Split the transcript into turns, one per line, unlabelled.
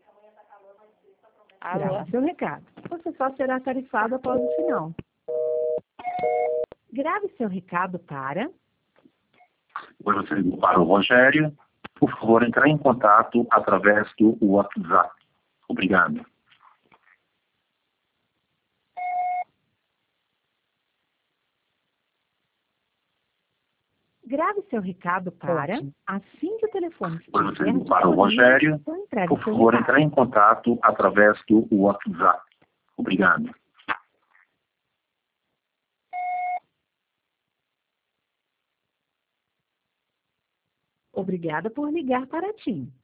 Alô?
Grave seu recado. Você só será tarifado após o sinal. Grave seu recado para...
Oi, você ligou para o Rogério. Por favor, entrar em contato através do WhatsApp. Obrigado.
Grave seu recado para...
Ótimo.
Assim que o telefone
Oi, você
estiver
ligou para o
disponível,
Rogério.
então entregue
Por
seu
favor,
recado.
entrar em contato através do WhatsApp. Obrigado.
Obrigada por ligar para a TIM.